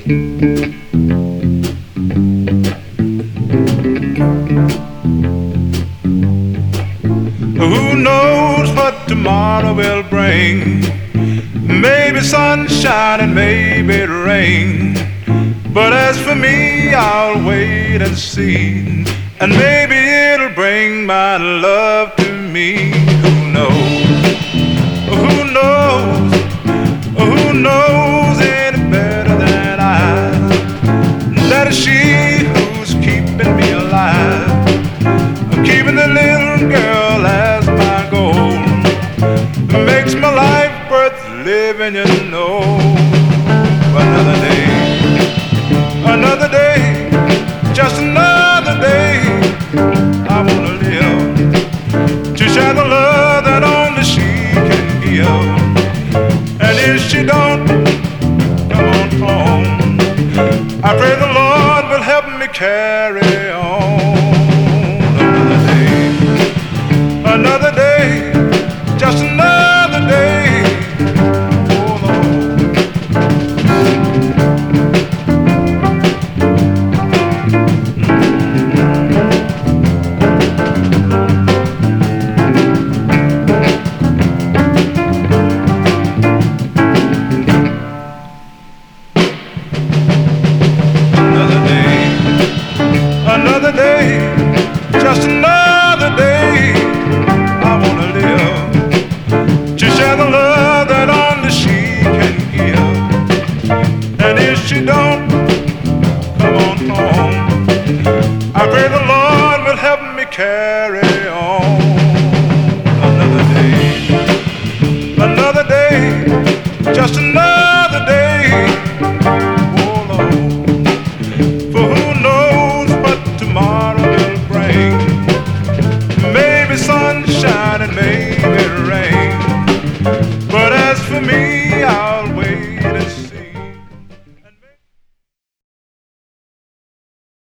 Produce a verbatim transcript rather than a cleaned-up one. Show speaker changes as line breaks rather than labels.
Who knows what tomorrow will bring? Maybe sunshine and maybe rain. But as for me, I'll wait and see. And maybe it'll bring my love to me. Who knows? Who knows? Who knows any better than I? That is she who's keeping me alive, keeping the little girl as my goal. Makes my life worth living, you know. Another day, another day, just another day. I wanna live to share the love that only she can give. And if she don't come on home, I pray the Lord will help me carry on. Another day, another day, just another day. Oh Lord. Another day, another day, just another day. I wanna live to share the love that only she can give. And if she don't